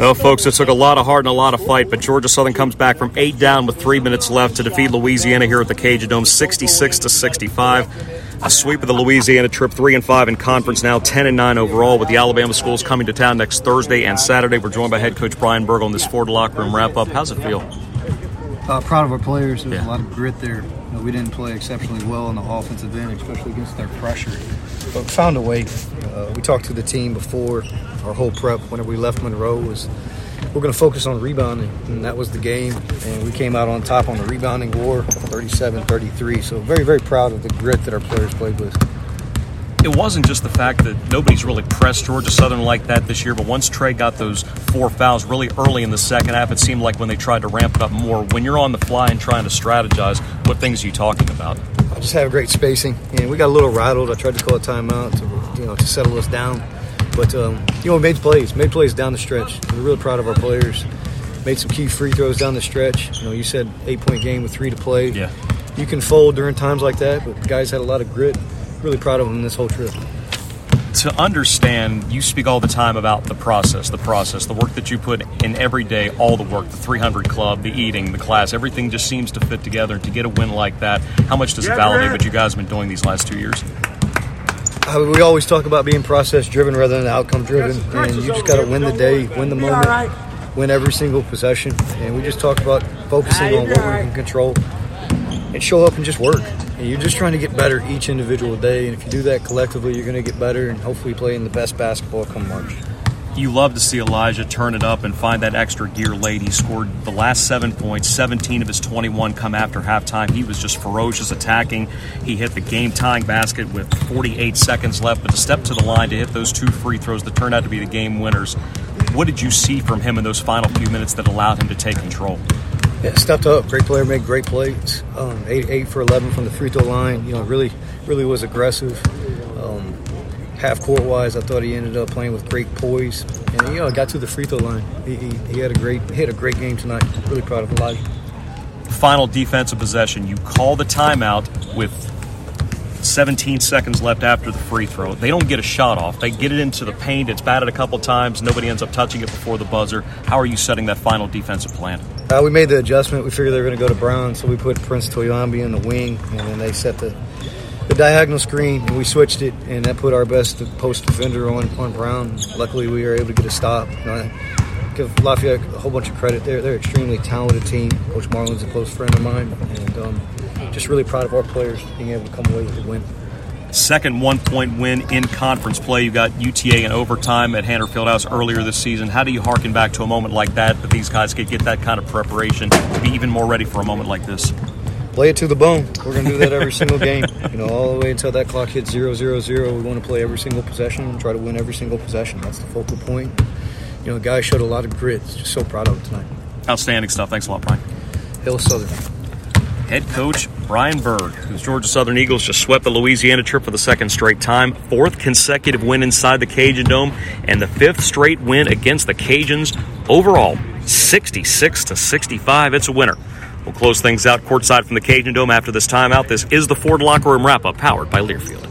Well, folks, it took a lot of heart and a lot of fight, but Georgia Southern comes back from 8 down with 3 minutes left to defeat Louisiana here at the Cajun Dome, 66-65. A sweep of the Louisiana trip, 3-5 in conference, now 10-9 overall. With the Alabama schools coming to town next Thursday and Saturday, we're joined by head coach Brian Burgle on this Ford locker room wrap-up. How's it feel? Proud of our players. There was a lot of grit there. We didn't play exceptionally well on the offensive end, especially against their pressure. But we found a way. We talked to the team before our whole prep. Whenever we left Monroe, was we're going to focus on rebounding, and that was the game. And we came out on top on the rebounding war, 37-33. So very, very proud of the grit that our players played with. It wasn't just the fact that nobody's really pressed Georgia Southern like that this year, but once Trey got those 4 fouls really early in the second half, it seemed like when they tried to ramp it up more. When you're on the fly and trying to strategize, what things are you talking about? I just have great spacing, and we got a little rattled. I tried to call a timeout to settle us down. But, we made plays down the stretch. We're really proud of our players. Made some key free throws down the stretch. You said 8-point game with 3 to play. Yeah. You can fold during times like that, but the guys had a lot of grit. Really proud of them this whole trip. To understand, you speak all the time about the process, the work that you put in every day, all the work, the 300 club, the eating, the class, everything just seems to fit together. And to get a win like that, how much does it validate what you guys have been doing these last 2 years? We always talk about being process-driven rather than outcome-driven, and you just got to win the day, win the moment, win every single possession. And we just talk about focusing on what we can control and show up and just work. And you're just trying to get better each individual day, and if you do that collectively, you're going to get better and hopefully play in the best basketball come March. You love to see Elijah turn it up and find that extra gear late. He scored the last 7 points, 17 of his 21 come after halftime. He was just ferocious attacking. He hit the game-tying basket with 48 seconds left, but to step to the line to hit those 2 free throws that turned out to be the game winners, what did you see from him in those final few minutes that allowed him to take control? Yeah, stepped up. Great player, made great plays. 8 for 11 from the free throw line. Really was aggressive. Half court wise, I thought he ended up playing with great poise, and got to the free throw line. He had a great game tonight. Really proud of Elijah. Final defensive possession. You call the timeout with 17 seconds left after the free throw. They don't get a shot off. They get it into the paint. It's batted a couple times. Nobody ends up touching it before the buzzer. How are you setting that final defensive plan? We made the adjustment. We figured they were going to go to Brown, so we put Prince Toyambi in the wing, and then they set the diagonal screen, and we switched it, and that put our best post defender on Brown. Luckily, we were able to get a stop. I give Lafayette a whole bunch of credit. They're an extremely talented team. Coach Marlin's a close friend of mine, and just really proud of our players being able to come away with the win. Second 1-point win in conference play. You got UTA in overtime at Hanner Fieldhouse earlier this season. How do you harken back to a moment like that these guys could get that kind of preparation to be even more ready for a moment like this? Play it to the bone. We're going to do that every single game. All the way until that clock hits 0-0-0. We want to play every single possession and try to win every single possession. That's the focal point. Guys showed a lot of grit. Just so proud of it tonight. Outstanding stuff. Thanks a lot, Brian. Hail Southern. Head coach Brian Berg, whose Georgia Southern Eagles just swept the Louisiana trip for the 2nd straight time, 4th consecutive win inside the Cajun Dome, and the 5th straight win against the Cajuns. Overall, 66-65. It's a winner. We'll close things out courtside from the Cajun Dome after this timeout. This is the Ford Locker Room Wrap-Up, powered by Learfield.